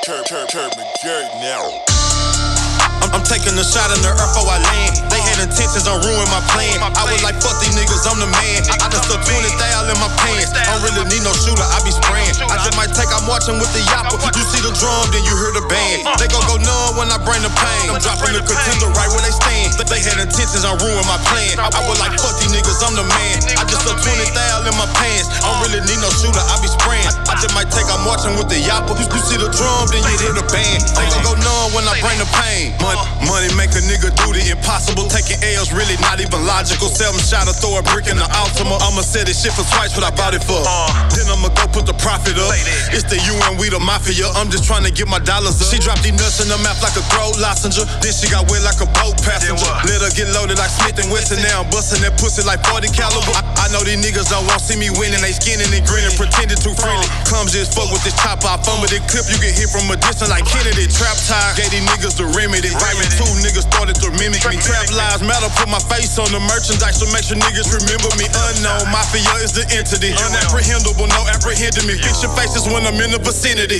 Curb McGirt now. I'm taking a shot in the earth before I land. They had intentions on ruining my plan. I was like, fuck these niggas, I'm the man. I just stuck 20,000 in my pants. I don't really need no shooter, I be spraying. I just might take, I'm watching with the yapper. You see the drum, then you hear the band. They gon' go numb when I bring the pain. I'm dropping the contender right where they stand. They had intentions on ruining my plan. I was like, fuck these niggas, I'm the man. I just stuck 20,000 in my pants. I don't really need no shooter, I be spraying. I just might take, I'm watching with the yapper. You see the drum, then you hear the band. They gon' go numb when I bring the pain. Money make a nigga do the impossible. Taking L's really not even logical. 7 shot or throw a brick in the Altima. I'ma sell this shit for twice what I bought it for. Then I'ma go put the profit up. It's the UN, we the mafia. I'm just trying to get my dollars up. She dropped these nuts in the mouth like a throat lozenge. Then she got wet like a boat passenger. Let her get loaded like Smith and Wesson. Now I'm busting that pussy like 40 caliber. I know these niggas don't want see me winning. They skinning and grinning, pretending too friendly. Clumsy as fuck with this chop off. Fun with this clip, you get hit from a distance like Kennedy. Trap tire, gave these niggas the remedy. Vitamin 2 niggas started to mimic me. Trap lives matter, put my face on the merchandise to make sure niggas remember me. Unknown, mafia is the entity. Unapprehendable, no apprehending me. Fix your faces when I'm in the vicinity.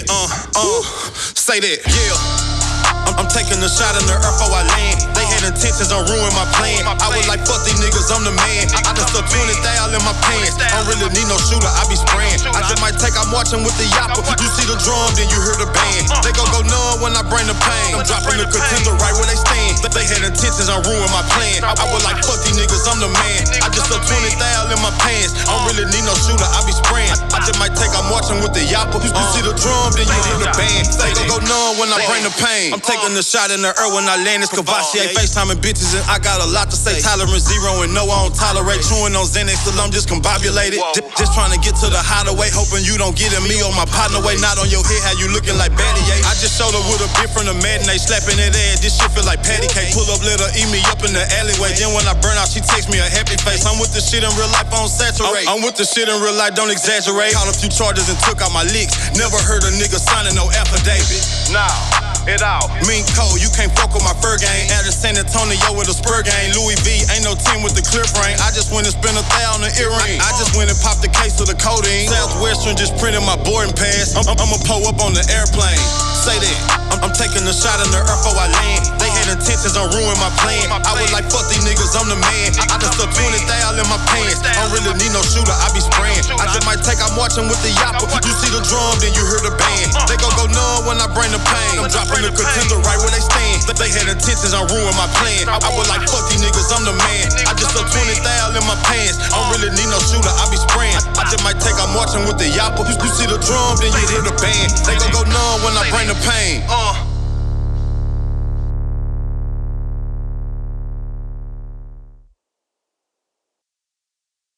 Say that, yeah. I'm taking a shot in the earth before I land. They had intentions on ruining my plan. I was like, fuck these niggas, I'm the man. I just stuck 20,000 in my pants. I don't really need no shooter, I be spraying. I just might take, I'm watching with the yapper. You see the drum, then you hear the band. They gon' go numb when I bring the pain. I'm dropping the contender right where they stand. They had intentions on ruining my plan. I was like, fuck these niggas, I'm the man. I just stuck 20,000 in my pants. I don't really need no shooter, I be spraying. I just might take, I'm watching with the yapper. You see the drum, then you hear the band. They gon' go numb when I bring the pain. I'm taking a shot in the earth when I land, it's Kavashi. Ain't FaceTiming bitches and I got a lot to say. Tolerance zero and no, I don't tolerate. Chewing on Xanax till I'm discombobulated. Just trying to get to the hideaway, hoping you don't get in me or my partner way. Not on your head, how you looking like Battier. I just showed her with a bit from the matinee, slapping that ass. This shit feel like patty cake. Pull up, let her eat me up in the alleyway. Then when I burn out, she takes me a happy face. I'm with the shit in real life, I don't saturate. I'm with the shit in real life, don't exaggerate. Caught a few charges and took out my licks. Never heard a nigga signing no affidavit. Nah. It all. Mean cold, you can't fuck with my fur game. Out of San Antonio with a spur game. Louis V, ain't no 10 with the clear frame. I just went and spent 1,000 on the earring. I just went and popped the case of the codeine. Southwestern just printed my boarding pass. I'ma pull up on the airplane. Say that, I'm taking a shot in the earth before I land. They had intentions on ruining my plan. I was like, fuck these niggas, I'm the man. I just stuck 20,000 in my pants. I don't really need no shooter, I be spraying. I just might take, I'm watching with the yapper. You see the drum, then you hear the band. They gon' go numb when I bring the pain. I'm dropping the contender right where they stand. They had intentions on ruining my plan. I was like, fuck these niggas, I'm the man. I just stuck 20,000 in my pants. I don't really need no shooter, I be spraying. I just might take, I'm watching with the yapper. You see the drum, then you hear the band. They gon' go numb when I bring the pain.